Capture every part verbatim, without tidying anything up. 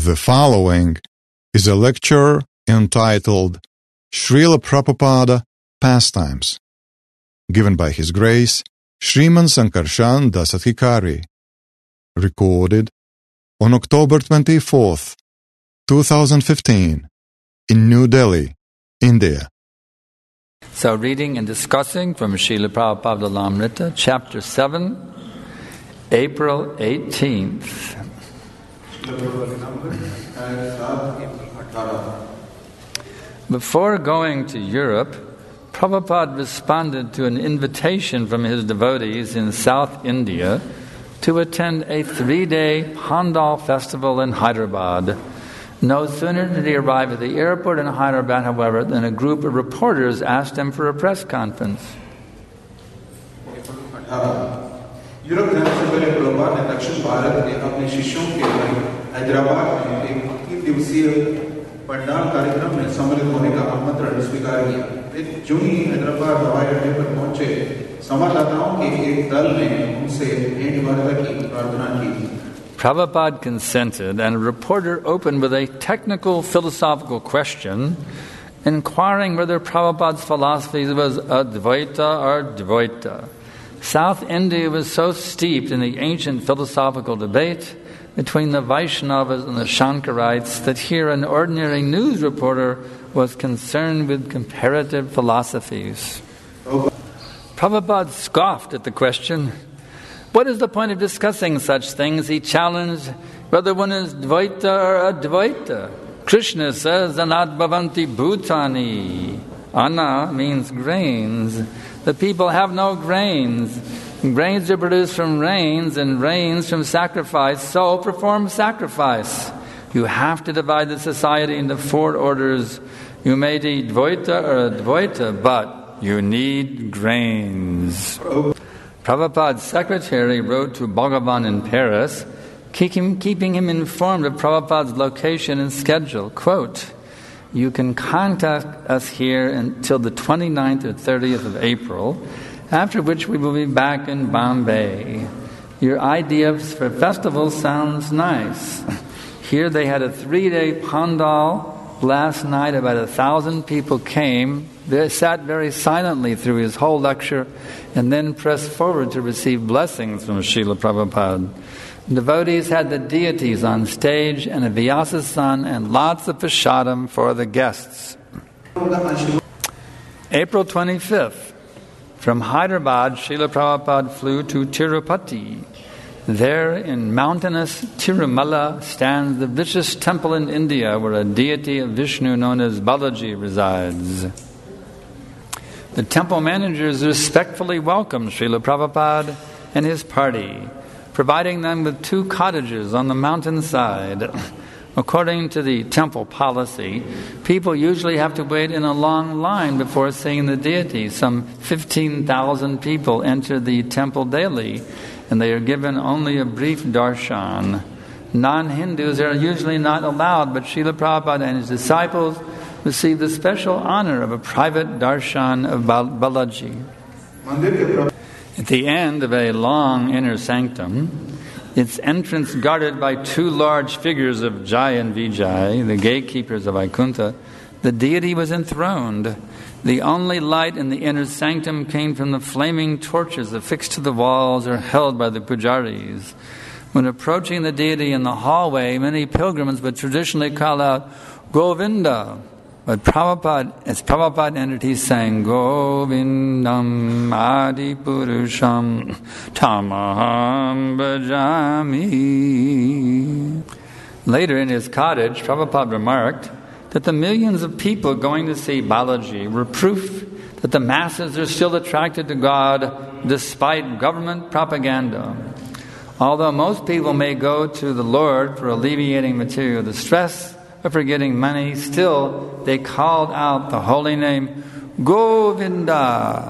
The following is a lecture entitled Srila Prabhupada Pastimes, given by His Grace Sriman Sankarshan Dasadhikari, recorded on October twenty-fourth, twenty fifteen, in New Delhi, India. So, reading and discussing from Srila Prabhupada Lamrita, Chapter seven, April eighteenth. Before going to Europe, Prabhupada responded to an invitation from his devotees in South India to attend a three-day Pandal festival in Hyderabad. No sooner did he arrive at the airport in Hyderabad, however, than a group of reporters asked him for a press conference. Europe जाने से पहले प्रभुपाद ने दक्षिण भारत में अपने शिष्यों के लिए हैदराबाद में एक तीन दिवसीय पंडाल कार्यक्रम में सम्मिलित होने का आमंत्रण स्वीकार किया। वे जो ही हैदराबाद हवाई अड्डे पर पहुंचे, संवाददाताओं के एक दल ने उनसे भेंट वार्ता की प्रार्थना की। Prabhupada consented, and a reporter opened with a technical philosophical question, inquiring whether Prabhupada's philosophy was Advaita or Dvaita. South India was so steeped in the ancient philosophical debate between the Vaishnavas and the Shankarites that here an ordinary news reporter was concerned with comparative philosophies. Prabhupada scoffed at the question. What is the point of discussing such things? He challenged whether one is Dvaita or Advaita. Krishna says, Anat bhavanti bhutani. Anna means grains. The people have no grains. Grains are produced from rains, and rains from sacrifice, so perform sacrifice. You have to divide the society into four orders. You may be Dvaita or Advaita, but you need grains. Prabhupada's secretary wrote to Bhagavan in Paris, keep him, keeping him informed of Prabhupada's location and schedule. Quote, you can contact us here until the twenty-ninth or thirtieth of April, after which we will be back in Bombay. Your idea for festival sounds nice. Here they had a three-day pandal. Last night about a thousand people came. They sat very silently through his whole lecture and then pressed forward to receive blessings from Srila Prabhupada. Devotees had the deities on stage and a Vyasa-san and lots of prasadam for the guests. April twenty-fifth. From Hyderabad, Srila Prabhupada flew to Tirupati. There in mountainous Tirumala stands the richest temple in India where a deity of Vishnu known as Balaji resides. The temple managers respectfully welcomed Srila Prabhupada and his party, providing them with two cottages on the mountainside. According to the temple policy, people usually have to wait in a long line before seeing the deity. Some fifteen thousand people enter the temple daily, and they are given only a brief darshan. Non-Hindus are usually not allowed, but Srila Prabhupada and his disciples receive the special honor of a private darshan of Bal- Balaji. At the end of a long inner sanctum, its entrance guarded by two large figures of Jai and Vijay, the gatekeepers of Vaikuntha, the deity was enthroned. The only light in the inner sanctum came from the flaming torches affixed to the walls or held by the pujaris. When approaching the deity in the hallway, many pilgrims would traditionally call out, Govinda. But Prabhupada, as Prabhupada entered, he sang, Govindam Adi Purusham Tamaham Bhajami. Later in his cottage, Prabhupada remarked that the millions of people going to see Balaji were proof that the masses are still attracted to God despite government propaganda. Although most people may go to the Lord for alleviating material distress, or for getting money, still they called out the holy name Govinda.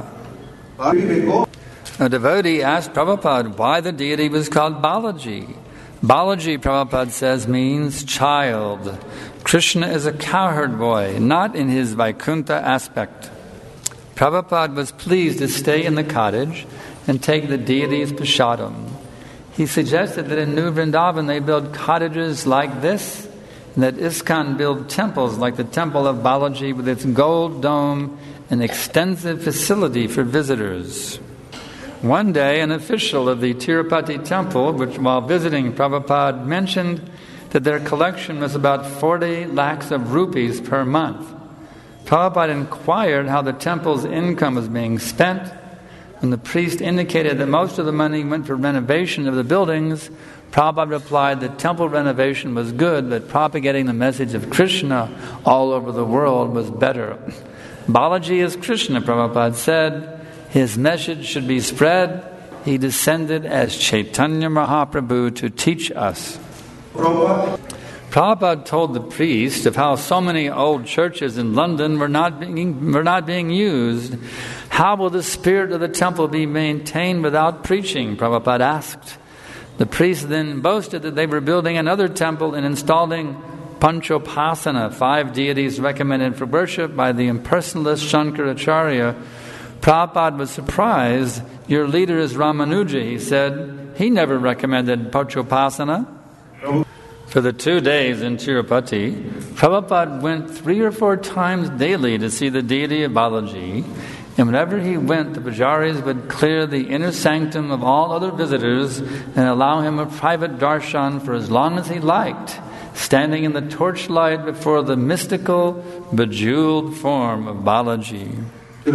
A devotee asked Prabhupada why the deity was called Balaji. Balaji, Prabhupada says, means child. Krishna is a cowherd boy, not in his Vaikuntha aspect. Prabhupada was pleased to stay in the cottage and take the deity's prasadam. He suggested that in New Vrindavan they build cottages like this and that ISKCON build temples like the Temple of Balaji with its gold dome and extensive facility for visitors. One day, an official of the Tirupati temple, which while visiting Prabhupada, mentioned that their collection was about forty lakhs of rupees per month. Prabhupada inquired how the temple's income was being spent. When the priest indicated that most of the money went for renovation of the buildings, Prabhupada replied that temple renovation was good, but propagating the message of Krishna all over the world was better. Balaji is Krishna, Prabhupada said. His message should be spread. He descended as Chaitanya Mahaprabhu to teach us. Prabhupada. Prabhupada told the priest of how so many old churches in London were not being, were not being used. How will the spirit of the temple be maintained without preaching? Prabhupada asked. The priest then boasted that they were building another temple and installing Panchopasana, five deities recommended for worship by the impersonalist Shankaracharya. Prabhupada was surprised. Your leader is Ramanuja, he said. He never recommended Panchopasana. For the two days in Tirupati, Prabhupada went three or four times daily to see the deity of Balaji. And whenever he went, the pujaris would clear the inner sanctum of all other visitors and allow him a private darshan for as long as he liked, standing in the torchlight before the mystical, bejeweled form of Balaji.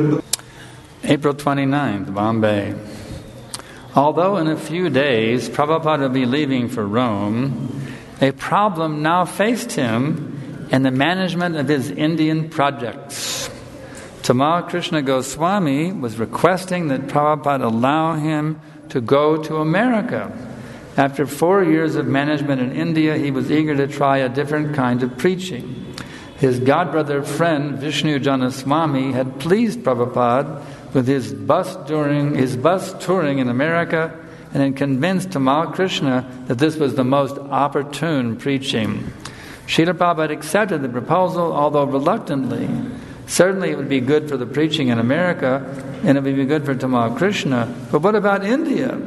April twenty-ninth, Bombay. Although in a few days Prabhupada will be leaving for Rome, a problem now faced him in the management of his Indian projects. Tamal Krishna Goswami was requesting that Prabhupada allow him to go to America. After four years of management in India, he was eager to try a different kind of preaching. His godbrother friend Vishnu Janaswami had pleased Prabhupada with his bus touring, his bus touring in America, and had convinced Tamal Krishna that this was the most opportune preaching. Srila Prabhupada accepted the proposal, although reluctantly. Certainly it would be good for the preaching in America, and it would be good for Tamal Krishna, but what about India?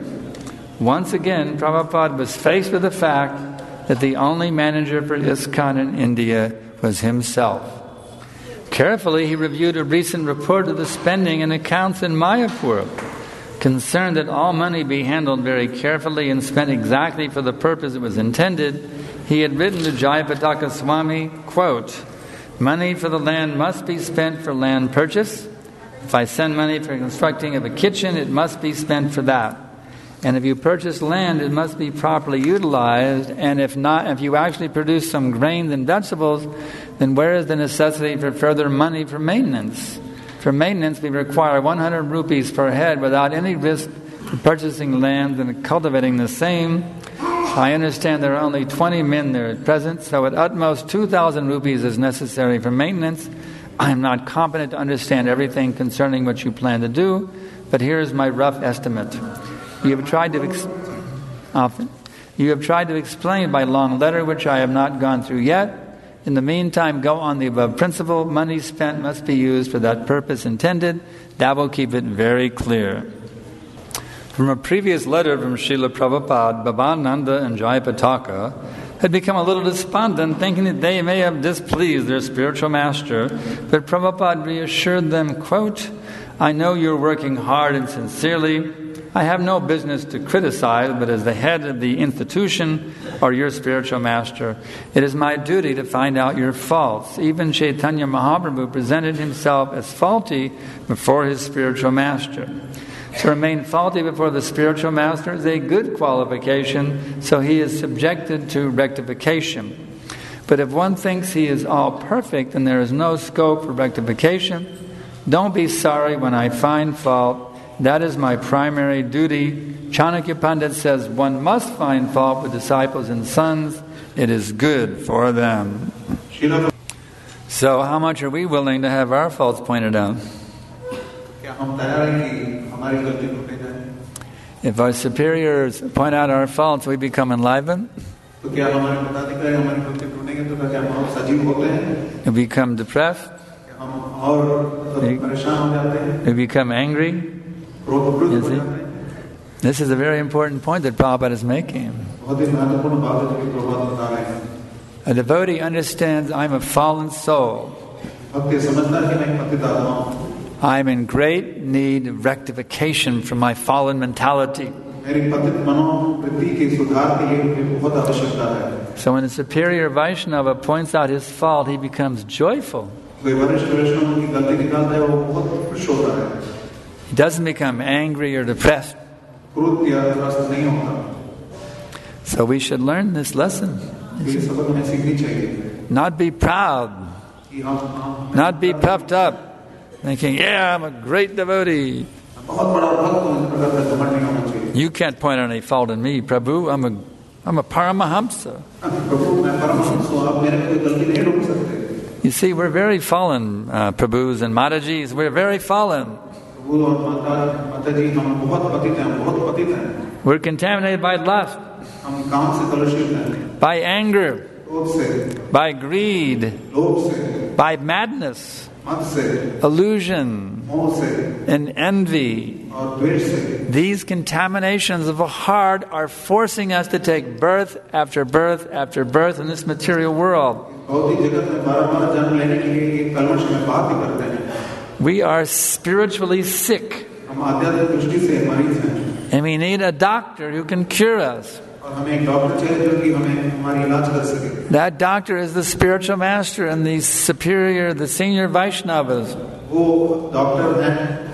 Once again, Prabhupada was faced with the fact that the only manager for ISKCON in India was himself. Carefully, he reviewed a recent report of the spending and accounts in Mayapur. Concerned that all money be handled very carefully and spent exactly for the purpose it was intended, he had written to Jayapataka Swami, quote, "Money for the land must be spent for land purchase. If I send money for constructing of a kitchen, it must be spent for that. And if you purchase land, it must be properly utilized. And if not, if you actually produce some grains and vegetables, then where is the necessity for further money for maintenance? For maintenance, we require one hundred rupees per head without any risk for purchasing land and cultivating the same. I understand there are only twenty men there at present, so at utmost two thousand rupees is necessary for maintenance. I am not competent to understand everything concerning what you plan to do, but here is my rough estimate. You have tried to ex- often. You have tried to explain by long letter, which I have not gone through yet. In the meantime, go on the above principle. Money spent must be used for that purpose intended. That will keep it very clear." From a previous letter from Srila Prabhupada, Bhavananda and Jayapataka had become a little despondent, thinking that they may have displeased their spiritual master. But Prabhupada reassured them, quote, "I know you're working hard and sincerely. I have no business to criticize, but as the head of the institution or your spiritual master, it is my duty to find out your faults. Even Chaitanya Mahaprabhu presented himself as faulty before his spiritual master. To remain faulty before the spiritual master is a good qualification, so he is subjected to rectification. But if one thinks he is all perfect and there is no scope for rectification, don't be sorry when I find fault. That is my primary duty. Chanakya Pandit says one must find fault with disciples and sons. It is good for them." So how much are we willing to have our faults pointed out? If our superiors point out our faults, we become enlivened. We become depressed. We become angry. You see? This is a very important point that Prabhupada is making. A devotee understands I'm a fallen soul. भक्त ये समझता है कि मैं एक पतित आत्मा हूँ. I'm in great need of rectification from my fallen mentality. मेरी पतित मनोवृत्ति के सुधार के लिए मुझे बहुत आवश्यकता है. So when a superior Vaishnava points out his fault, he becomes joyful. कोई वरिष्ठ वैष्णव की गलती निकालता है वो बहुत खुश होता है. He doesn't become angry or depressed. क्रोध या त्रस्त नहीं होता. So we should learn this lesson. ये सबक हमें सीखनी चाहिए. Not be proud. कि हम हम Not be puffed up, thinking, yeah, I'm a great devotee. बहुत बड़ा भक्त हूँ, इस प्रकार का घमंड नहीं होना चाहिए. You can't point out any fault in me, Prabhu. I'm a, I'm a Paramahamsa. प्रभु मैं परमहंस हूँ, आप मेरे कोई गलती नहीं ढूंढ सकते. You see, we're very fallen, uh, Prabhus and Matajis. We're very fallen. प्रभु और माता माता जी हम बहुत पतित हैं, बहुत पतित हैं. We're contaminated by lust, हम काम से कलुषित हैं, by anger, क्रोध से, by greed, लोभ से, by madness, मद से, illusion, मोह से and envy. और द्वेष से. These contaminations of the heart are forcing us to take birth after birth after birth in this material world. भौतिक जगत में बार-बार जन्म लेने के लिए ये कलुष में बात ही करते हैं. We are spiritually sick, हम आध्यात्मिक दृष्टि से मरीज हैं and we need a doctor who can cure us. और हमें एक डॉक्टर चाहिए जो कि हमें हमारी इलाज कर सके. That doctor is the spiritual master and the superior, the senior Vaishnavas. वो डॉक्टर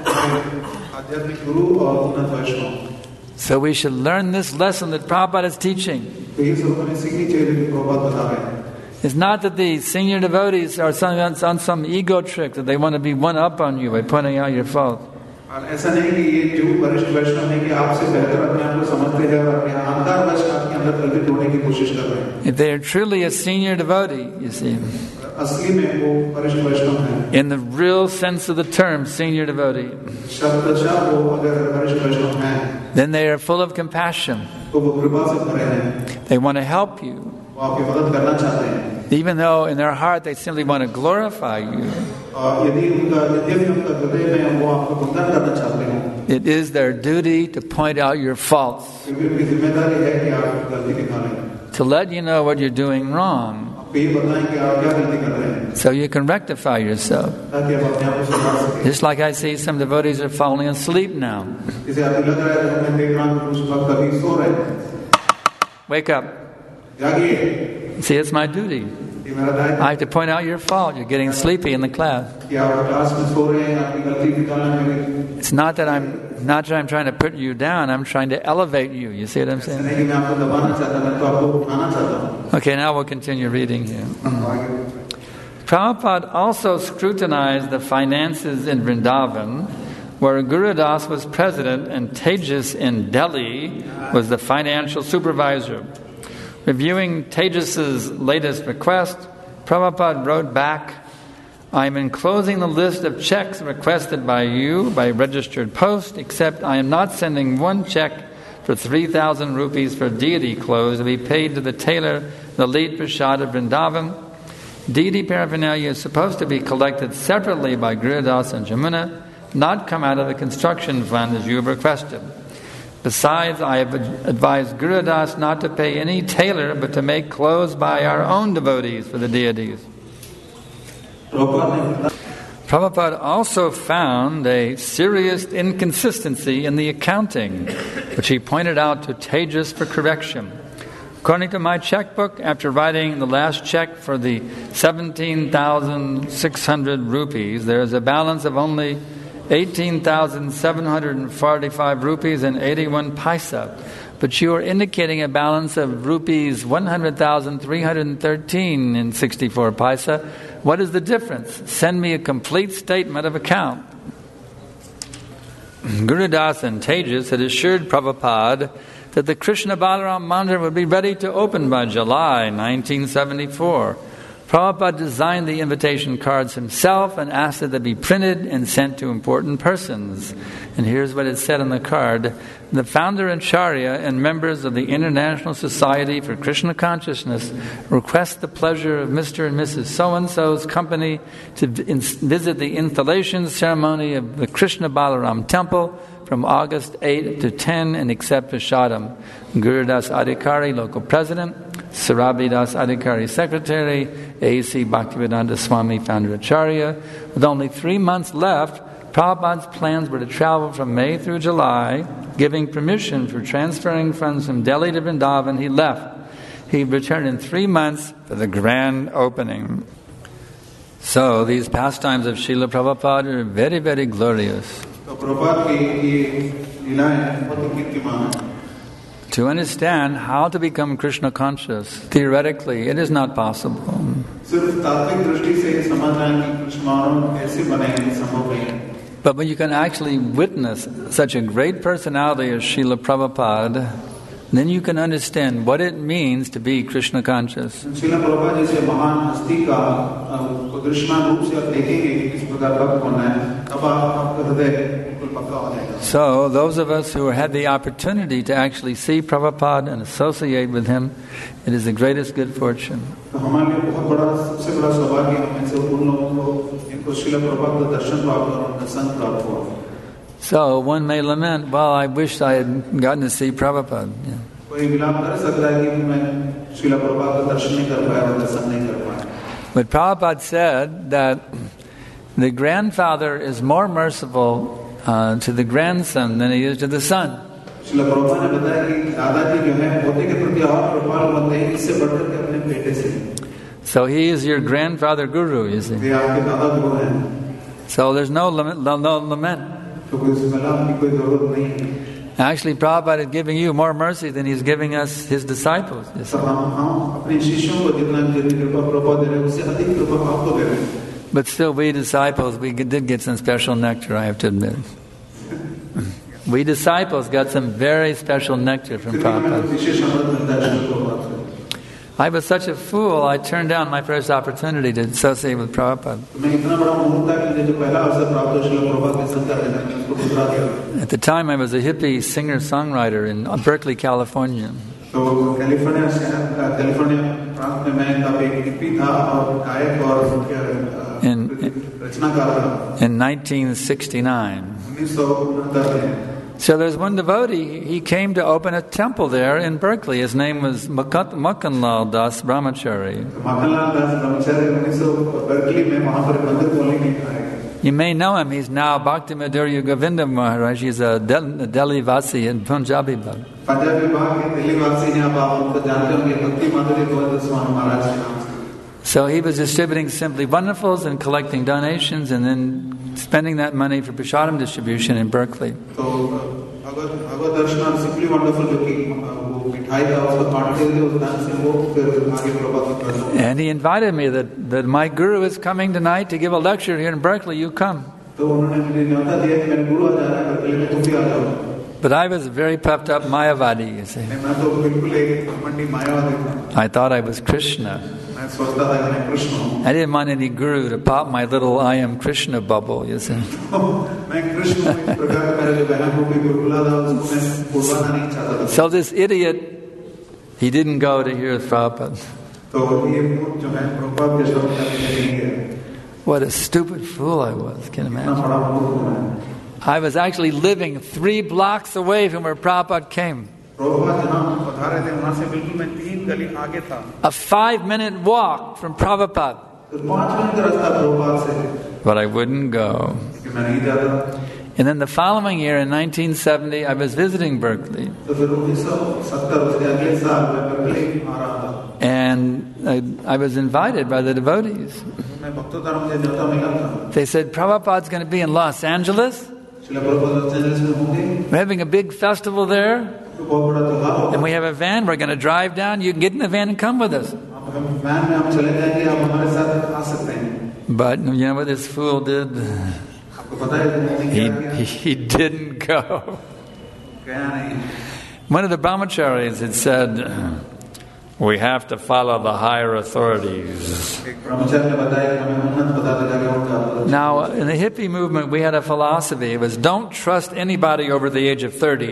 हैं आध्यात्मिक गुरु और उन्नत वैष्णव. So we should learn this lesson that Prabhupada is teaching. तो ये सब हमें सीखनी चाहिए जो प्रभुपाद बता रहे हैं. It's not that the senior devotees are some, on some ego trick that they want to be one up on you by pointing out your fault. और ऐसा नहीं कि ये जो वरिष्ठ वैष्णव हैं कि आपसे बेहतर अपने आप को समझते हैं और अपने अहंकार वश आपके अंदर गलती ढूंढने की कोशिश कर रहे हैं. If they are truly a senior devotee, you see, असली में वो वरिष्ठ वैष्णव हैं. in the real sense of the term, senior devotee, शब्दशः वो अगर वरिष्ठ वैष्णव हैं then they are full of compassion. तो वो कृपा से भरे हैं. They want to help you, वो आपकी मदद करना चाहते हैं. even though in their heart they simply want to glorify you. और यदि उनका यद्यपि उनका हृदय में वो आपको वंदन करना चाहते हैं, It is their duty to point out your faults, फिर भी उनकी जिम्मेदारी है कि आप गलती निकालें. to let you know what you're doing wrong, आपको ये बताएं कि आप क्या गलती कर रहे हैं so you can rectify yourself. ताकि आप अपने आप को सुधार सकें. Just like I see some devotees are falling asleep now. जैसे आपको लग रहा है कि मैं देख रहा हूं कि कुछ भक्त अभी सो रहे हैं. Wake up. जागिए, See, it's my duty. ये मेरा दायित्व I have to point out your fault. You're getting sleepy in the class. है कि आप क्लास में सो रहे हैं, आपकी गलती निकालना मेरी. It's not that I'm not that I'm trying to put you down. I'm trying to elevate you. You see what I'm ऐसा saying? नहीं कि मैं आपको दबाना चाहता, मैं तो आपको उठाना चाहता हूँ. Okay, now we'll continue reading here. आगे. Prabhupada also scrutinized the finances in Vrindavan, where Gurudas was president and Tejas in Delhi was the financial supervisor. Reviewing Tejas's latest request, Prabhupada wrote back, I am enclosing the list of checks requested by you by registered post, except I am not sending one check for three thousand rupees for deity clothes to be paid to the tailor, the lead prashad of Vrindavan. Deity paraphernalia is supposed to be collected separately by Gurudas and Jamuna, not come out of the construction fund as you have requested. Besides, I have advised Gurudas not to pay any tailor but to make clothes by our own devotees for the deities. Prabhupada also found a serious inconsistency in the accounting, which he pointed out to Tejas for correction. According to my checkbook, after writing the last check for the seventeen thousand six hundred rupees, there is a balance of only eighteen thousand seven hundred forty-five rupees and eighty-one paisa. But you are indicating a balance of rupees one hundred thousand three hundred thirteen and sixty-four paisa. What is the difference? Send me a complete statement of account. Gurudas and Tejas had assured Prabhupada that the Krishna Balaram Mandir would be ready to open by July nineteen seventy-four. Prabhupada designed the invitation cards himself and asked that they be printed and sent to important persons. And here's what it said on the card. The founder and Acharya and members of the International Society for Krishna Consciousness request the pleasure of Mister and Missus So-and-so's company to visit the installation ceremony of the Krishna Balaram Temple from August eighth to tenth and accept Prashadam. Gurudas Adhikari, local president, Surabhi Das Adhikari secretary, A C Bhaktivedanta Swami founder Acharya. With only three months left, Prabhupada's plans were to travel from May through July, giving permission for transferring funds from Delhi to Vrindavan. He left. He returned in three months for the grand opening. So these pastimes of Srila Prabhupada are very, very glorious. To understand how to become Krishna conscious, theoretically, it is not possible. But when you can actually witness such a great personality as Srila Prabhupada, then you can understand what it means to be Krishna conscious. So, those of us who had the opportunity to actually see Prabhupada and associate with him, it is the greatest good fortune. So, one may lament, well, I wish I had gotten to see Prabhupada. Yeah. But Prabhupada said that the grandfather is more merciful uh, to the grandson than he is to the son. So he is your grandfather guru, you see. So there's no lament. No, no lament. Actually, Prabhupada is giving you more mercy than he's giving us his disciples. You see. But still, we disciples, we did get some special nectar, I have to admit. We disciples got some very special nectar from Prabhupada. I was such a fool, I turned down my first opportunity to associate with Prabhupada. At the time, I was a hippie singer-songwriter in Berkeley, California. In, in nineteen sixty-nine. So there's one devotee, he came to open a temple there in Berkeley. His name was Makanlal Das Brahmachari. You may know him, he's now Bhakti Madhurya Govinda Maharaj. He's a Delhi Vasi in Punjabi Bhakti. So he was distributing simply wonderfuls and collecting donations and then spending that money for Prashadam distribution in Berkeley. And he invited me that, that my guru is coming tonight to give a lecture here in Berkeley, you come. But I was very puffed up Mayavadi, you see. I thought I was Krishna. I didn't want any guru to pop my little I am Krishna bubble, you see. So this idiot, he didn't go to hear Prabhupada. What a stupid fool I was, can you imagine? I was actually living three blocks away from where Prabhupada came. A five-minute walk from Prabhupada. But I wouldn't go. And then the following year, in nineteen seventy, I was visiting Berkeley. And I, I was invited by the devotees. They said, Prabhupada's going to be in Los Angeles. We're having a big festival there. And we have a van. We're going to drive down. You can get in the van and come with us. But you know what this fool did? He, he, he didn't go. One of the brahmacharis had said, we have to follow the higher authorities. Now, in the hippie movement, we had a philosophy. It was, don't trust anybody over the age of thirty.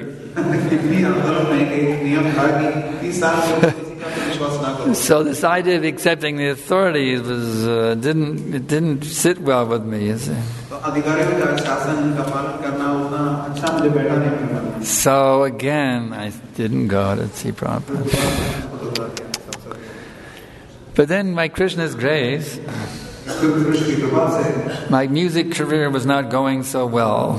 So this idea of accepting the authorities was uh, didn't it didn't sit well with me, you see. So again, I didn't go to see Prabhupada. But then, by Krishna's grace, my music career was not going so well.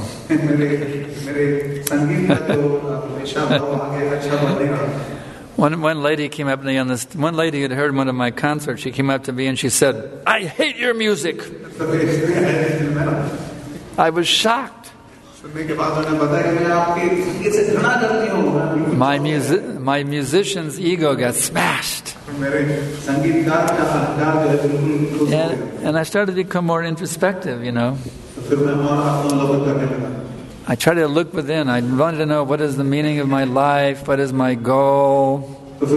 One one lady came up to me on this. One lady had heard one of my concerts. She came up to me and she said, "I hate your music." I was shocked. My music, my musician's ego got smashed. And, and I started to become more introspective, you know. I tried to look within. I wanted to know, what is the meaning of my life? What is my goal?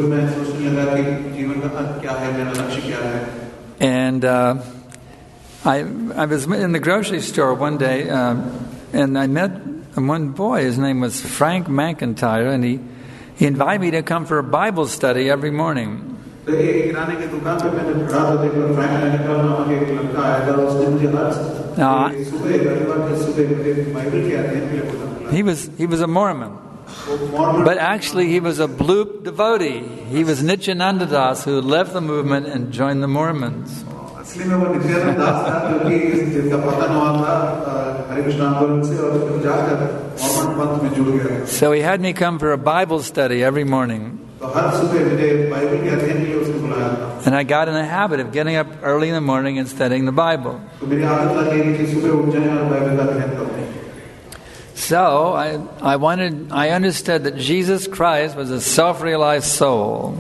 And uh, I I was in the grocery store one day, uh, and I met one boy. His name was Frank McIntyre, and he, he invited me to come for a Bible study every morning. Now, he was he was a Mormon, but actually he was a Bloop devotee. He was Nityananda Das, who left the movement and joined the Mormons. So he had me come for a Bible study every morning. And I got in the habit of getting up early in the morning and studying the Bible. So I, I wanted, I understood that Jesus Christ was a self-realized soul.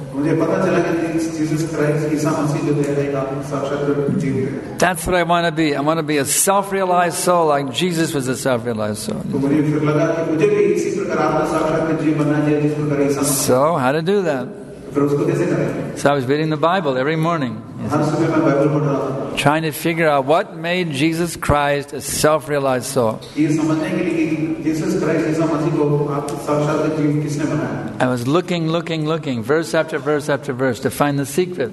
That's what I want to be. I want to be a self-realized soul, like Jesus was a self-realized soul. So how to do that? So I was reading the Bible every morning, trying to figure out what made Jesus Christ a self-realized soul. I was looking, looking, looking, verse after verse after verse, to find the secret.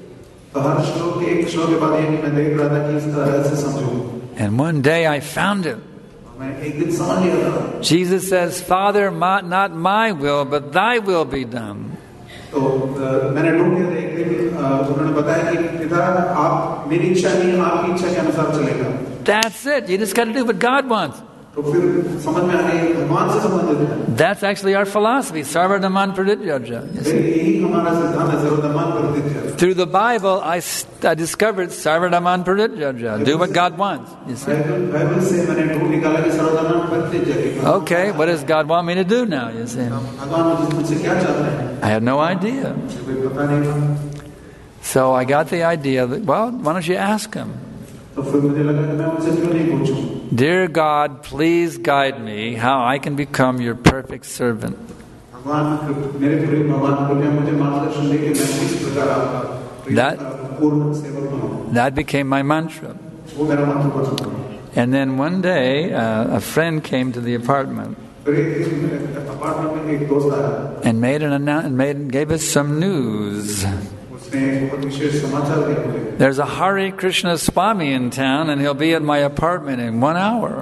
And one day I found it. Jesus says, "Father, not my will, but thy will be done." तो मैंने ढूंढ लिया एक दिन उन्होंने बताया कि पिता आप मेरी इच्छा नहीं आपकी इच्छा के अनुसार चलेगा. That's it. You just got to do what God wants. तो फिर समझ में आ गई भगवान से संबंधित है. That's actually our philosophy, Sarvadhaman Pradityaja. यही हमारा सिद्धांत है, सर्वधर्मान परित्याज्य. Through the Bible, I, I discovered Sarvadhaman Pradityaja. Do what God wants. You see? Bible से मैंने ढूंढ निकाला कि सर्वधर्मान परित्याज्य. Okay, what does God want me to do now? You see? भगवान मुझसे क्या चाहते हैं? I had no idea. So I got the idea that, well, why don't you ask him? Dear God, please guide me how I can become your perfect servant. That, that became my mantra. And then one day, uh, a friend came to the apartment and made an annou- made gave us some news. There's a Hare Krishna Swami in town, and he'll be at my apartment in one hour.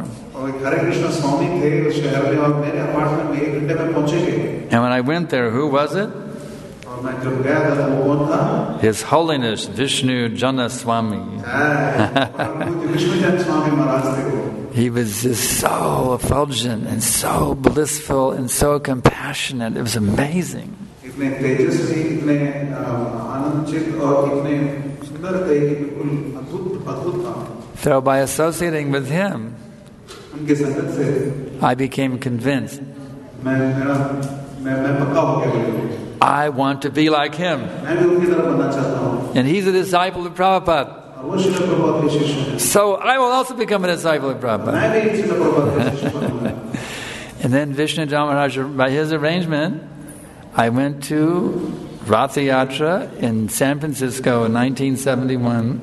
And when I went there, who was it? His Holiness Vishnu Jana Swami. He was just so effulgent and so blissful and so compassionate. It was amazing. So by associating with him, I became convinced. I want to be like him. And he's a disciple of Prabhupada. So I will also become a disciple of Prabhupada. And then Vishnu Maharaj, by his arrangement, I went to Ratha Yatra in San Francisco in nineteen seventy-one.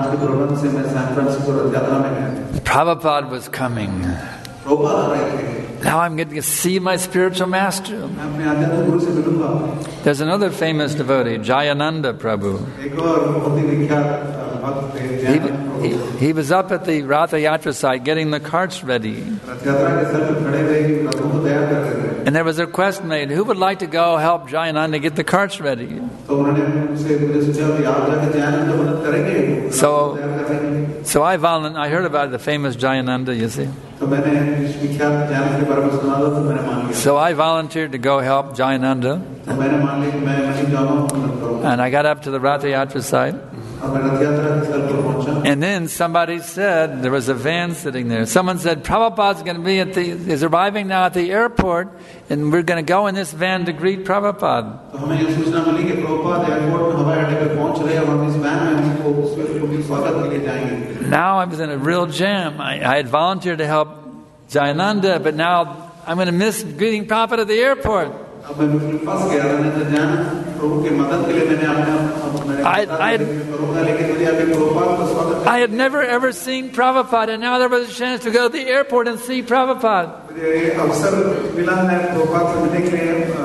Prabhupada was coming. Now I'm going to see my spiritual master. मैं अपने आध्यात्मिक गुरु से मिलूंगा. There's another famous devotee, Jayananda Prabhu. एक और बहुत ही विख्यात भक्त थे He, Jayanand Prabhu. he, he was up at the Ratha Yatra site getting the carts ready. रथ यात्रा के स्थल पर खड़े थे कि रथों को तैयार कर रहे थे. And there was a request made, who would like to go help Jayananda get the carts ready? तो उन्होंने मुझसे मुझे सोचा कि आप जाकर जयानंद की मदद करेंगे. So- तैयार करेंगे. So I volunteered. I heard about the famous Jayananda, you see. तो मैंने इस विख्यात जयानंद के बारे में सुना था तो मैंने मान लिया. So I volunteered to go help Jayananda. तो मैंने मान लिया कि मैं वहीं जाऊंगा मदद करूंगा. And I got up to the Ratha Yatra site. और मैं रथ यात्रा के स्थल पर पहुंचा. And then somebody said, there was a van sitting there. Someone said, Prabhupada's going to be at the, is arriving now at the airport, and we're going to go in this van to greet Prabhupada. तो हमें ये सूचना मिली कि Prabhupada airport में हवाई अड्डे पे पहुंच रहे हैं और हम इस वैन में उनको उसके स्वागत के लिए जाएंगे. Now I was in a real jam. I, I had volunteered to help Jayananda, but now I'm going to miss greeting Prabhupada at the airport. अब मैं बिल्कुल फंस गया. मैंने तो जाना प्रभु की मदद के लिए मैंने अपने I- I- करूंगा लेकिन मुझे अभी प्रभुपाद का स्वागत. I had never ever seen Prabhupada, and now there was a chance to go to the airport and see Prabhupada. मुझे अवसर मिला है प्रभुपाद से मिलने के लिए अ,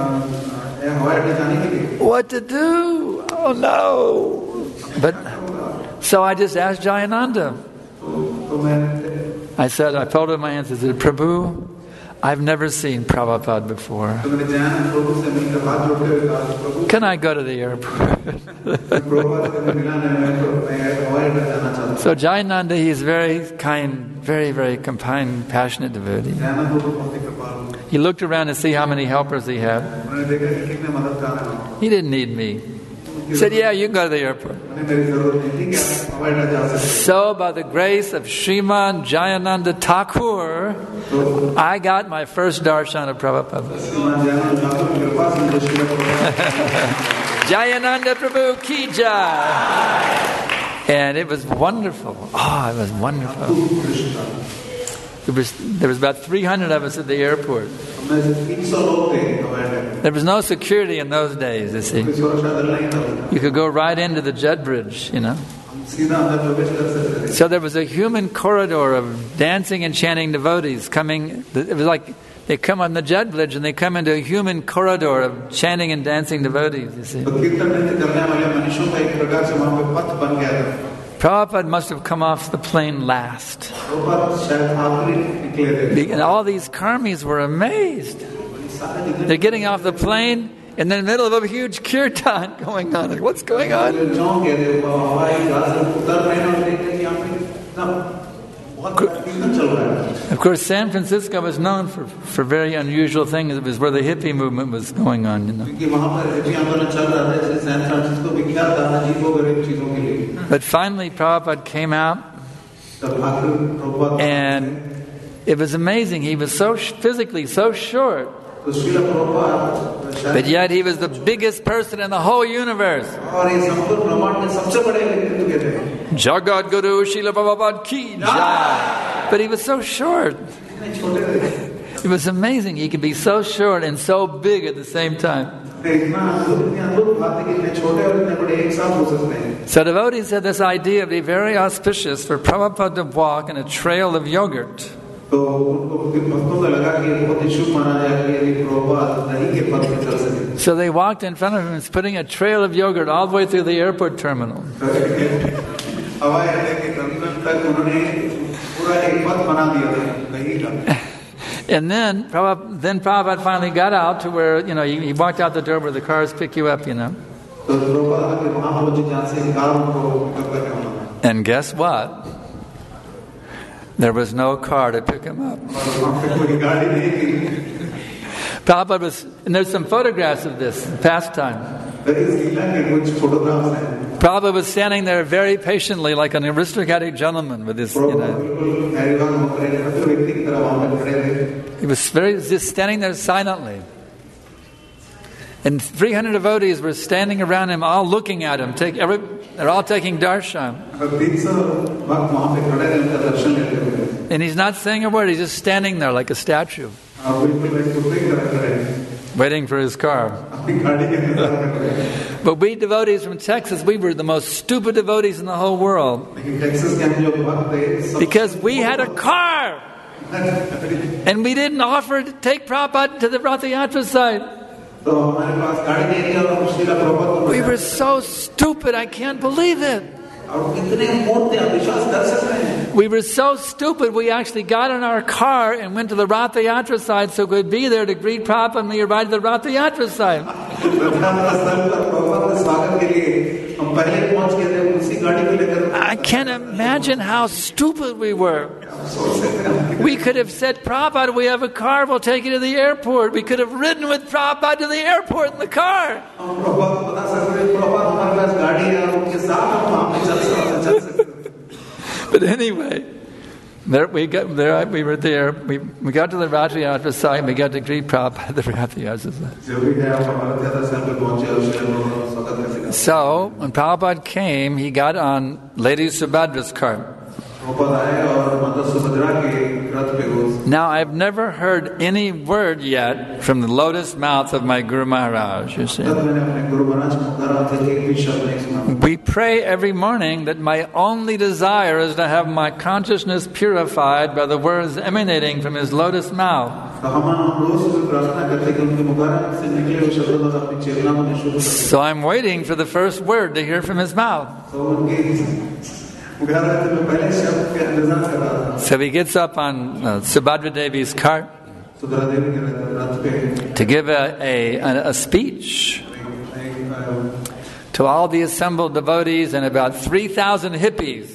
अ, हवाई अड्डे जाने के लिए. What to do? Oh no. But so I just asked Jayananda. तो तो मैं I said, I told him my answer. I said, Prabhu, I've never seen Prabhupada before. तो मैंने जयानंद प्रभु से मिलकर हाथ जोड़ते हुए कहा प्रभु Can I go to the airport? Prabhupada से मिला नहीं. मैं तो मैं हवाई अड्डे जाना चाहता हूँ. So Jayananda, he's very kind, very, very kind, passionate devotee. Jayanand प्रभु बहुत ही कृपालु. He looked around to see how many helpers he had. उन्होंने देखा कि कितने मददगार हैं. He didn't need me. He said, yeah, you can go to the airport. उन्हें मेरी जरूरत नहीं थी कि आप हवाई अड्डे जा सकते. So by the grace of Sriman Jayananda Thakur, I got my first darshan of Prabhupada. श्रीमान जयानंद ठाकुर की कृपा से मुझे Srila Prabhupada Jayananda Prabhu Ki Jai. And it was wonderful. Oh, it was wonderful. There was, there was about three hundred of us at the airport. हमें तीन सौ लोग थे हवाई अड्डे. There was no security in those days, you see. कोई सुरक्षा दल नहीं था. You could go right into the jet bridge, you know. हम सीधा अंदर प्रवेश कर सकते थे. So there was a human corridor of dancing and chanting devotees coming. It was like they come on the jet bridge and they come into a human corridor of chanting and dancing devotees, you see. तो कीर्तन नृत्य करने वाले मनुष्यों का एक प्रकार से वहाँ पे पथ बन गया था. Prabhupada must have come off the plane last. Prabhupada शायद आखिरी निकले थे. And all these karmis were amazed. सारे जितने They're getting off the plane in the middle of a huge kirtan going on. Like, what's going on? चौंक गए थे. हवाई जहाज से उतर रहे हैं और देख रहे हैं कि यहाँ पे इतना बहुत बड़ा कीर्तन चल रहा है. Of course, San Francisco was known for, for very unusual things. It was where the hippie movement was going on, you know. क्योंकि वहाँ पर हिप्पी आंदोलन चल रहा था. इसलिए सैन फ्रांसिस्को विख्यात था अजीब गरीब चीजों के लिए. But finally, Prabhupada came out, तब आखिर Prabhupada and it was amazing. He was so sh- physically so short, तो Srila Prabhupada but yet he was the biggest person in the whole universe. और ये संपूर्ण ब्रह्मांड में सबसे बड़े व्यक्तित्व के थे. Jagat Guru Srila Prabhupada Ki Jai. But he was so short. इतने छोटे थे. It was amazing. He could be so short and so big at the same time. इतना अद्भुत इतनी अद्भुत बात है कि इतने छोटे और इतने बड़े एक साथ हो सकते हैं. So devotees had this idea of being very auspicious for Prabhupada to walk in a trail of yogurt. तो उनको भक्तों को लगा कि बहुत ही शुभ माना जाए कि यदि प्रभुपाद दही के पथ पे चल सके. So they walked in front of him, putting a trail of yogurt all the way through the airport terminal. हवाई अड्डे के टर्मिनल तक उन्होंने पूरा एक पथ बना दिया था दही का. And then Prabhupada, then Prabhupada finally got out to where, you know, he, he walked out the door where the cars pick you up, you know. तो प्रभुपाद के वहाँ पहुँचे जहाँ से कार उनको पिकअप करके आना. And guess what? There was no car to pick him up. और वहाँ पे कोई गाड़ी नहीं थी. Prabhupada was, and there's some photographs of this pastime. तो इस लीला के कुछ फोटोग्राफ्स हैं. Prabhupada was standing there very patiently like an aristocratic gentleman with his, you Prabhupada know, बिल्कुल हैरान होकर एक भक्त व्यक्ति की तरह वहाँ पे खड़े थे. he was very, just standing there silently. And three hundred devotees were standing around him, all looking at him. Take every, they're all taking darshan. और तीन सौ भक्त वहाँ पे खड़े थे उनका दर्शन लेते हुए. And he's not saying a word. He's just standing there like a statue, और बिल्कुल एक टुकड़े की तरह खड़े हैं. waiting for his car. अपनी गाड़ी के इंतजार कर रहे हैं. But we devotees from Texas, we were the most stupid devotees in the whole world. लेकिन टेक्सास के हम जो भक्त थे सब Because we had a car. And we didn't offer to take Prabhupada to the Ratha Yatra site. We were so stupid, I can't believe it. We were so stupid, we actually got in our car and went to the Ratha Yatra site so we could be there to greet Prabhupada and we arrived at the Ratha Yatra site. I can't imagine how stupid we were. We could have said, Prabhupada, we have a car, we'll take you to the airport. We could have ridden with Prabhupada to the airport in the car. But anyway, there we got there. We were there. We we got to the Ratha Yatra site. And we got to greet Prabhupada at the Ratha Yatra site. So when Prabhupada came, he got on Lady Subhadra's cart. Now, I've never heard any word yet from the lotus mouth of my Guru Maharaj, you see. We pray every morning that my only desire is to have my consciousness purified by the words emanating from his lotus mouth. So I'm waiting for the first word to hear from his mouth. So he gets up on uh, Subhadra Devi's cart to give a, a, a speech to all the assembled devotees and about three thousand hippies.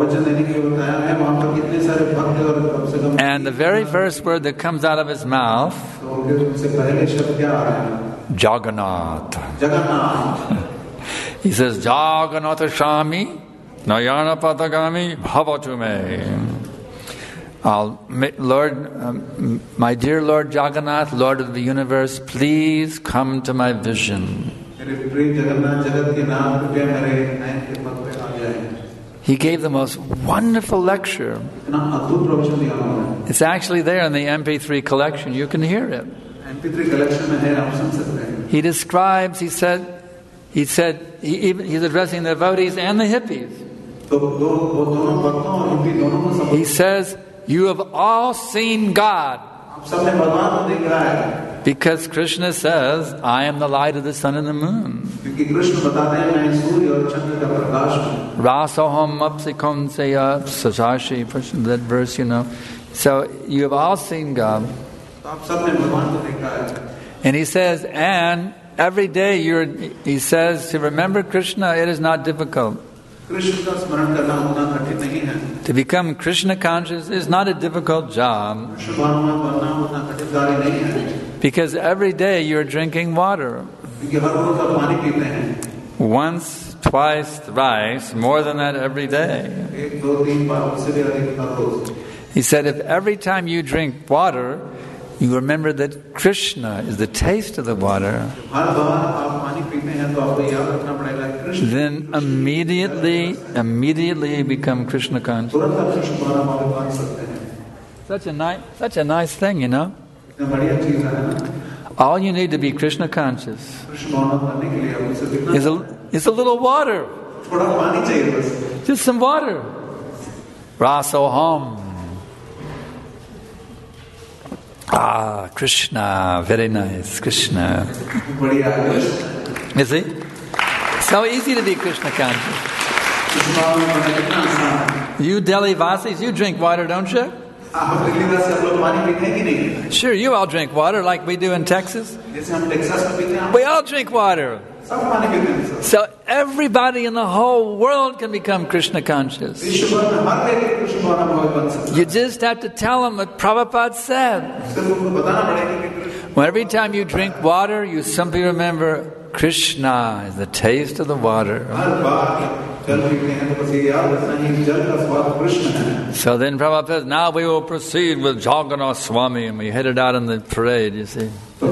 And the very first word that comes out of his mouth, Jagannath. He says, Jagannatha Shami Nayana Patagami Bhavatu me. Lord, um, my dear Lord Jagannath, Lord of the universe, please come to my vision. He gave the most wonderful lecture. It's actually there in the M P three collection. You can hear it. He describes, he said, he said, he even, he's addressing the devotees and the hippies. He says, you have all seen God. Because Krishna says, I am the light of the sun and the moon. Rasoham apsikon seya sajashi, that verse, you know. So you have all seen God. And he says, and every day you're, he says, to remember Krishna, it is not difficult. To become Krishna conscious is not a difficult job. Because every day you're drinking water. Once, twice, thrice, more than that every day. He said, if every time you drink water, you remember that Krishna is the taste of the water, then immediately, immediately you become Krishna conscious. Such a nice, such a nice thing, you know. All you need to be Krishna conscious is a, is a little water. Just some water. Rasoham. Ah, Krishna, very nice, Krishna. You see? So easy to be Krishna conscious. You Delhi Vasis, you drink water, don't you? Sure, you all drink water like we do in Texas. We all drink water. So everybody in the whole world can become Krishna conscious. You just have to tell them what Prabhupada said. Well, every time you drink water, you simply remember Krishna is the taste of the water. So then Prabhupada says, now we will proceed with Jagannath Swami, and we headed out in the parade, you see.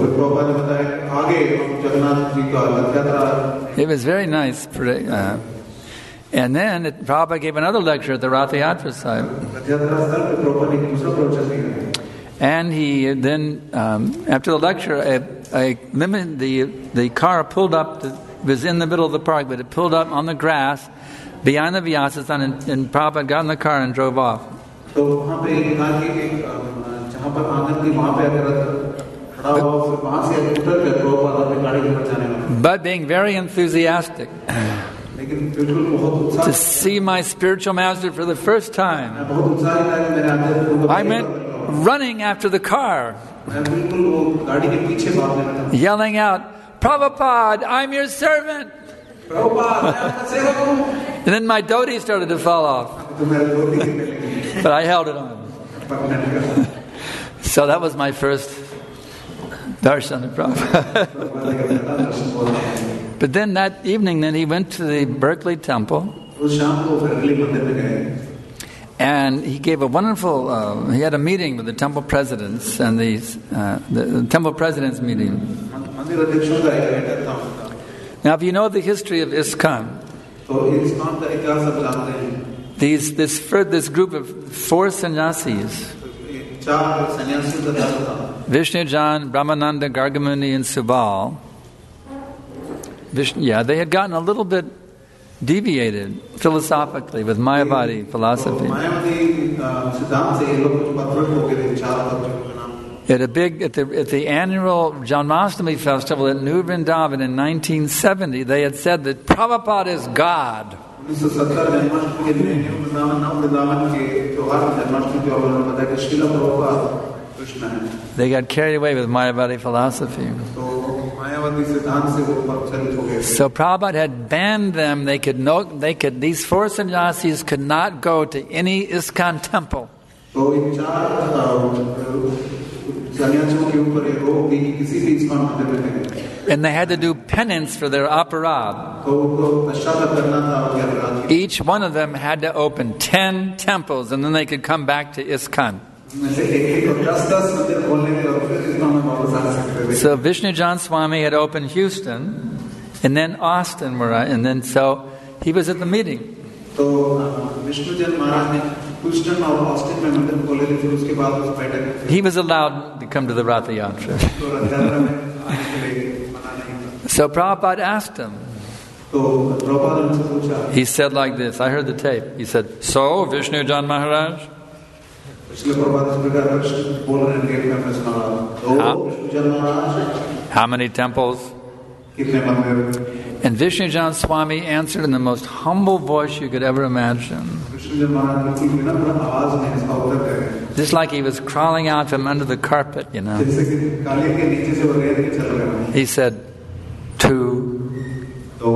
It was very nice parade. Uh, and then it, Prabhupada gave another lecture at the Ratha Yatra site. And he then, um, after the lecture, a, a limit, the the car pulled up. To, it was in the middle of the park, but it pulled up on the grass behind the Vyasasana, and, and Prabhupada got in the car and drove off. तो वहाँ पे कहा कि एक जहाँ पर आंगन थी वहाँ पे अगर खड़ा हुआ फिर वहाँ से उतर कर प्रभुपाद अपनी गाड़ी के ऊपर जाने लगा. But being very enthusiastic लेकिन बिल्कुल बहुत उत्साह to see my spiritual master for the first time, बहुत उत्साह था कि मेरे आध्यात्मिक गुरु को I went running after the car, मैं बिल्कुल वो गाड़ी के पीछे भागने लगा. yelling out, "Prabhupada, I'm your servant!" Prabhupada मैं आपका सेवक हूँ. And then my dhoti started to fall off, तो मेरे धोती गिरने लगी. but I held it on. पकड़ने लगा. So that was my first darshan of Prabhupada. But then that evening, then he went to the Berkeley Temple, उस शाम को फिर अगले मंदिर में गए. and he gave a wonderful. Uh, he had a meeting with the temple presidents and these uh, the, the temple presidents meeting. मंदिर अध्यक्षों का एक बैठक था उनका. Now, if you know the history of ISKCON, तो इस्कॉन का इतिहास सब जानते हैं. these this fir- this group of four sannyasis, चार सन्यासियों का दल था. Vishnujan, Brahmananda, Gargamuni, and Subal. Vishnu, yeah, they had gotten a little bit deviated philosophically with Mayavadi philosophy. Mayawati सिद्धांत से ये लोग कुछ पथरट हो गए थे. चार पथरट का नाम. At a big at the at the annual Janmashtami festival at New Vrindavan in nineteen seventy, they had said that Prabhupada is God. उन्नीस सौ सत्तर जन्माष्टमी के दिन न्यू वृंदावन नव वृंदावन के त्योहार जन्माष्टमी त्योहार में बताया कि श्रील प्रभुपाद कृष्ण है. They got carried away with Mayavadi philosophy. तो मायावती सिद्धांत से वो परिचालित हो गए. So Prabhupada had banned them. They could no, they could these four sannyasis could not go to any ISKCON temple. तो इन चार सन्यासियों के ऊपर एक रोक थी कि किसी भी इस्कॉन मंदिर में नहीं. And they had to do penance for their aparad. तो उनको पश्चाताप करना था उनके अपराध. Each one of them had to open ten temples, and then they could come back to ISKCON. So Vishnujan Swami had opened Houston, and then Austin, where I, and then so he was at the meeting. तो विष्णुजन महाराज ने Houston और Austin में मंदिर खोले थे. फिर उसके बाद उस बैठक में He was allowed to come to the Ratha Yatra. तो रथयात्रा में आने के लिए मना नहीं था. So Prabhupada asked him. तो प्रभुपाद ने उनसे पूछा. He said like this. I heard the tape. He said, "So Vishnujan Maharaj, इसलिए प्रभुपाद इस प्रकार कृष्ण बोल रहे हैं कि मैं सुना रहा हूँ. तो विष्णुजन महाराज how many temples?" कितने मंदिर. And Vishnujan Swami answered in the most humble voice you could ever imagine. Vishnujan महाराज बिल्कुल विनम्र आवाज में इसका उत्तर दे रहे हैं. Just like he was crawling out from under the carpet, you know. जैसे कि कालीन के नीचे से वो रेत के चल रहे हैं. He said, "Two." तो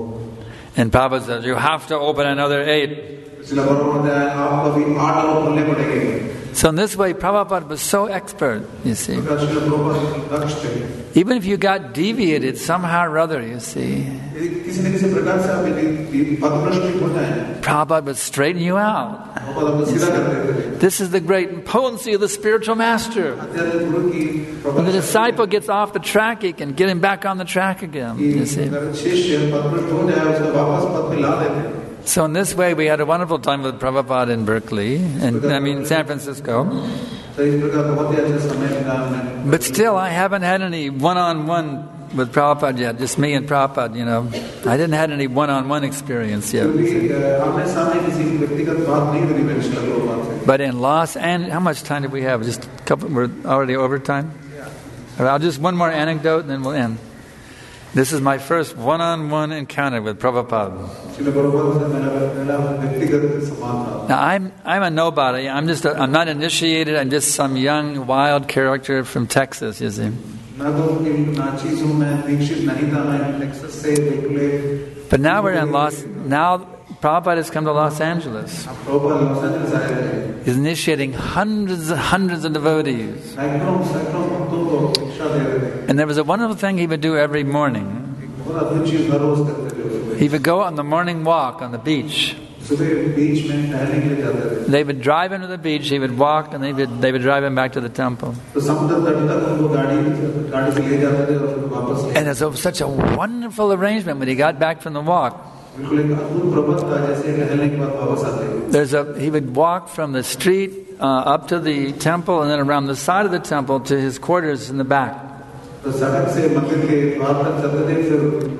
And Prabhupada said, "You have to open another eight." इसलिए प्रभुपाद ने आपको अभी आठ और खोलने पड़ेंगे. So in this way, Prabhupada was so expert, you see. प्रकाश प्रभुपाद दक्ष थे. Even if you got deviated somehow or other, you see, किसी न किसी प्रकार से आप यदि पथभ्रष्ट हो जाएं, Prabhupada would straighten you out. Prabhupada आपको सीधा कर देते थे. This is the great potency of the spiritual master. आध्यात्मिक गुरु की When the प्रभाव disciple gets off the track, he can get him back on the track again, you see. अगर शिष्य पथभ्रष्ट हो जाए उसको वापस पथ पे ला देते हैं. So in this way, we had a wonderful time with Prabhupada in Berkeley, and I mean San Francisco. तो इस प्रकार बहुत ही अच्छा समय बिताया हमने. But still, I haven't had any one-on-one with Prabhupada yet. Just me and Prabhupada, you know. I didn't have any one-on-one experience yet. क्योंकि आमने सामने किसी व्यक्तिगत बात नहीं करी मैंने श्रील प्रभुपाद से. But in Los Angeles, how much time do we have? Just a couple. We're already over time. All right, I'll just one more anecdote, and then we'll end. This is my first one-on-one encounter with Prabhupada. Srila Prabhupada से मेरा पहला व्यक्तिगत संवाद था. Now I'm I'm a nobody. I'm just a, I'm not initiated. I'm just some young wild character from Texas. You see. मैं तो इन नाचीज हूँ. मैं दीक्षित नहीं था. मैं टेक्सास से बिल्कुल. But now we're in Los. Now Prabhupada has come to Los Angeles. Prabhupada Los Angeles आए थे. He's initiating hundreds and hundreds of devotees. सैकड़ों सैकड़ों भक्तों को शिक्षा दे रहे थे. And there was a wonderful thing he would do every morning. बहुत अद्भुत चीज हर रोज करते थे. He would go on the morning walk on the beach. सुबह बीच में टहलने के लिए जाते थे. They would drive him to the beach. He would walk, and they would they would drive him back to the temple. तो समुद्र तट तक उनको गाड़ी गाड़ी से ले जाते थे और फिर वापस ले. And it was such a wonderful arrangement when he got back from the walk. बिल्कुल एक अद्भुत प्रबंध था. जैसे टहलने के बाद वापस आते थे. There's a he would walk from the street uh, up to the temple, and then around the side of the temple to his quarters in the back. तो सड़क से मंदिर के द्वार तक चलते थे. फिर उस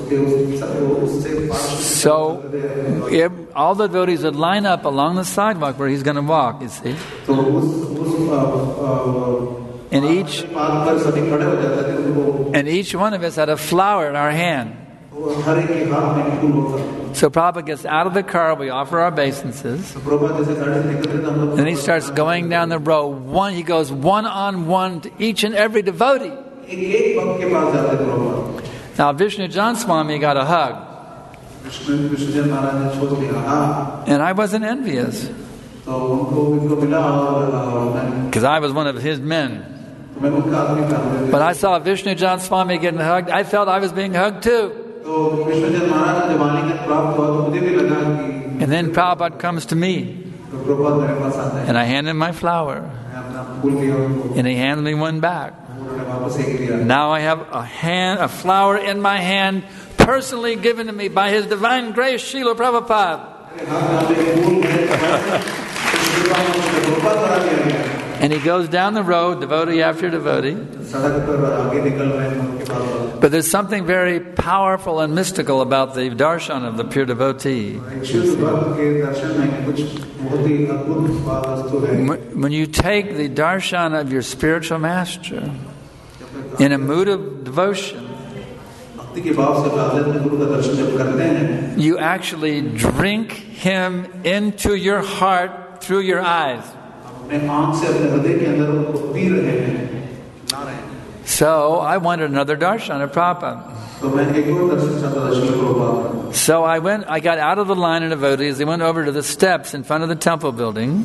So if all the devotees would line up along the sidewalk where he's going to walk, you see. And each, and each one of us had a flower in our hand. So Prabhupada gets out of the car, we offer our obeisances. And he starts going down the road. One, he goes one on one to each and every devotee. Now Vishnu Jan Swami got a hug. And I wasn't envious. Because I was one of his men. But I saw Vishnu Jan Swami getting hugged. I felt I was being hugged too. And then Prabhupada comes to me. And I hand him my flower. And he handed me one back. Now I have a hand, a flower in my hand, personally given to me by His Divine Grace, Srila Prabhupada. And he goes down the road, devotee after devotee. But there's something very powerful and mystical about the darshan of the pure devotee. When you take the darshan of your spiritual master in a mood of devotion, you actually drink him into your heart through your eyes. So I wanted another darshan of Prabhupada. So I went, I got out of the line of devotees. They went over to the steps in front of the temple building.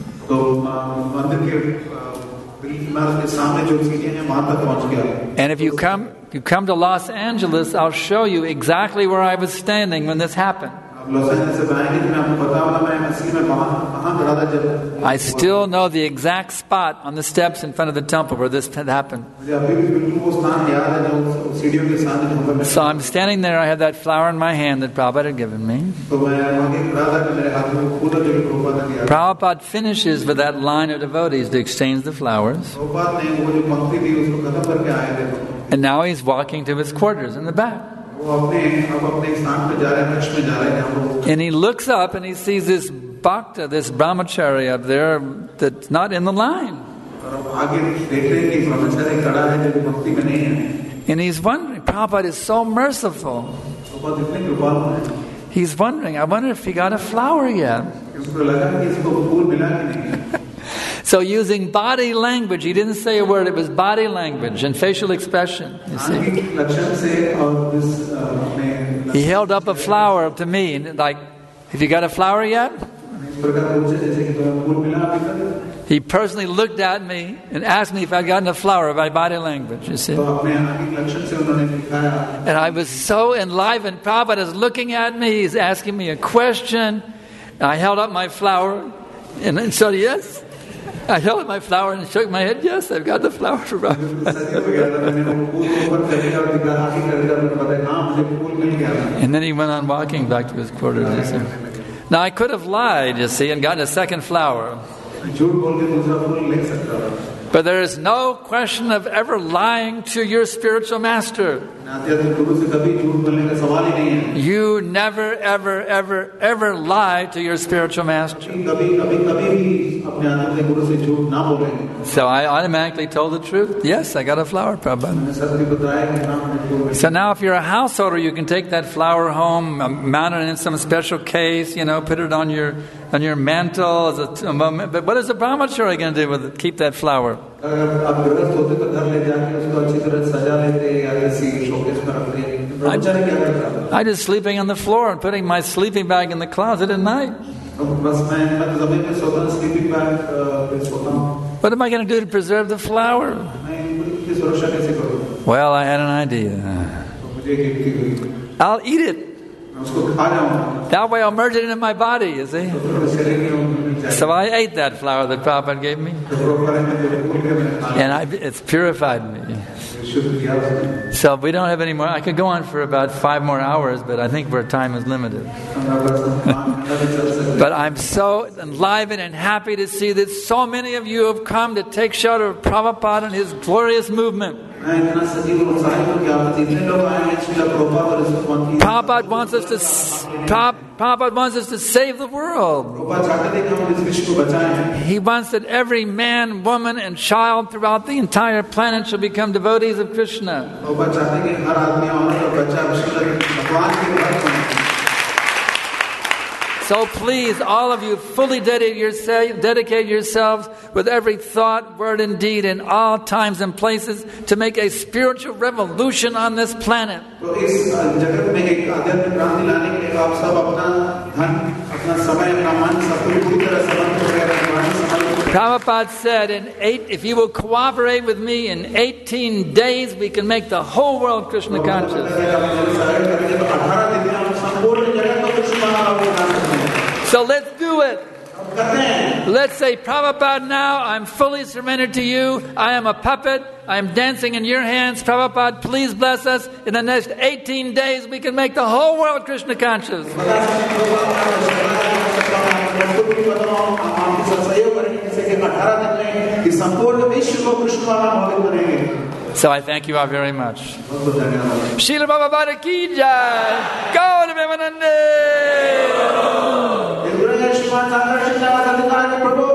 And if you come, you come to Los Angeles, I'll show you exactly where I was standing when this happened. I still know the exact spot on the steps in front of the temple where this had happened. So I'm standing there, I have that flower in my hand that Prabhupada had given me. Prabhupada finishes with that line of devotees to exchange the flowers. And now he's walking to his quarters in the back. And he looks up and he sees this bhakta, this brahmachari up there that's not in the line. And he's wondering, Prabhupada is so merciful. He's wondering, I wonder if he got a flower yet. So using body language, he didn't say a word, it was body language and facial expression, you see. He held up a flower to me, and like, have you got a flower yet? He personally looked at me and asked me if I'd gotten a flower by body language, you see. And I was so enlivened. Prabhupada is looking at me, he's asking me a question. I held up my flower, and then said, yes. I held up my flower and shook my head. Yes, I've got the flower for Prabhupada. And then he went on walking back to his quarters. Now I could have lied, you see, and gotten a second flower. But there is no question of ever lying to your spiritual master. You never, ever, ever, ever lie to your spiritual master. So I automatically told the truth. Yes, I got a flower, Prabhupada. So now if you're a householder, you can take that flower home, mount it in some special case, you know, put it on your on your mantle as a, a moment. But what is a brahmachari going to do with it? Keep that flower? I, I just sleeping on the floor and putting my sleeping bag in the closet at night. What am I going to do to preserve the flower? Well, I had an idea. I'll eat it. That way I'll merge it into my body, you see. So I ate that flower that Prabhupada gave me. And I, it's purified me. So we don't have any more. I could go on for about five more hours, but I think our time is limited. But I'm so enlivened and happy to see that so many of you have come to take shelter of Prabhupada and his glorious movement. Prabhupada wants us to Prabhupada wants us to save the world. He wants that every man, woman, and child throughout the entire planet shall become devotees of Krishna. So please, all of you, fully dedicate, yourself, dedicate yourselves with every thought, word, and deed in all times and places to make a spiritual revolution on this planet. Prabhupada said, in eight, if you will cooperate with me, in eighteen days we can make the whole world Krishna conscious. So let's do it. Let's say, Prabhupada, now I'm fully surrendered to you. I am a puppet. I am dancing in your hands. Prabhupada, please bless us. In the next eighteen days, we can make the whole world Krishna conscious. So I thank you all very much. Srila Prabhupada ki jai. Gaur Premanande.